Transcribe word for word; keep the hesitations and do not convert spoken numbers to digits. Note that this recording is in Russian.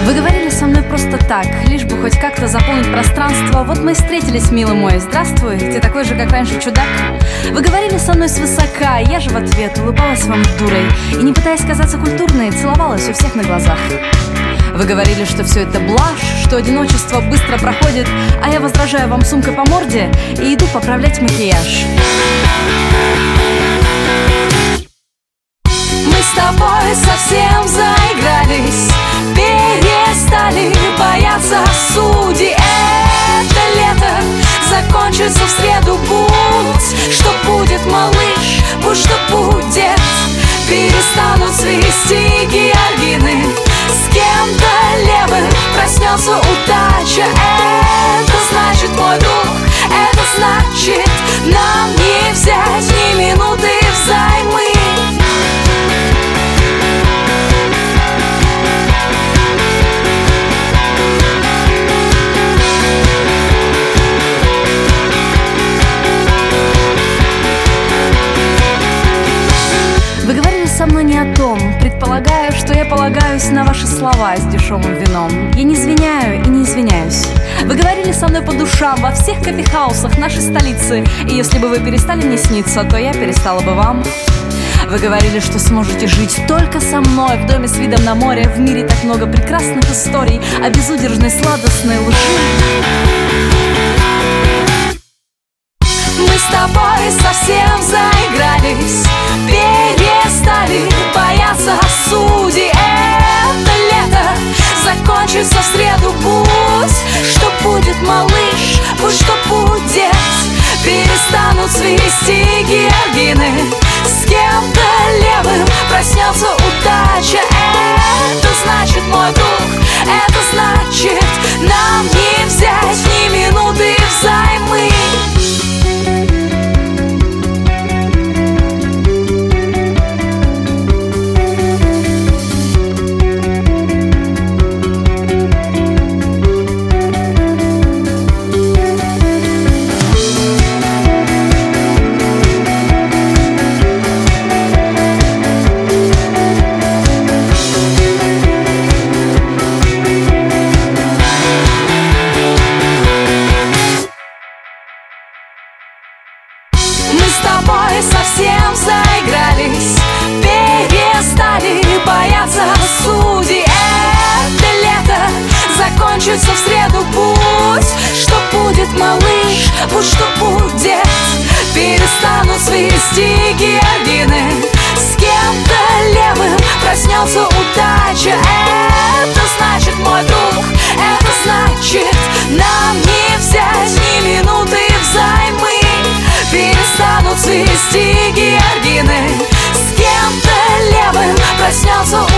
Вы говорили со мной просто так, лишь бы хоть как-то заполнить пространство. Вот мы и встретились, милый мой. Здравствуй, ты такой же, как раньше, чудак. Вы говорили со мной свысока, я же в ответ улыбалась вам дурой и, не пытаясь казаться культурной, целовалась у всех на глазах. Вы говорили, что все это блажь, что одиночество быстро проходит, а я возражаю вам сумкой по морде и иду поправлять макияж. Мы с тобой совсем заигрались, перестали бояться судей. Это лето закончится в среду. Будь что будет, малыш, будь что будет. Перестанут свисти георгины, с кем-то левым проснется удача. Это значит, мой друг, это значит, нам не взять ни минуты взаймы. Вы говорили со мной не о том, предполагаю, что я полагаюсь на ваши слова с дешевым вином. Я не извиняю и не извиняюсь. Вы говорили со мной по душам во всех кофехаусах нашей столицы, и если бы вы перестали мне сниться, то я перестала бы вам. Вы говорили, что сможете жить только со мной в доме с видом на море. В мире так много прекрасных историй о безудержной сладостной лжи. Мы с тобой совсем заигрались, перестали бояться судей. Это лето закончится в среду. Будь что будет, малыш, будь что будет. Перестанут свисти георгины, с кем-то левым проснется удача. Это значит, мой друг, это значит, нам не взять ни минуты взаймы. Мы с тобой совсем заигрались, перестали бояться судей. Это лето закончится в среду. Будь что будет, малыш, будь что будет. Перестанут свисти георгины, с кем-то левым проснется удача. Это значит, мой друг, это значит, нам не взять ни минуты взаймы. Перестанут свисти георгины, с кем-то левым проснется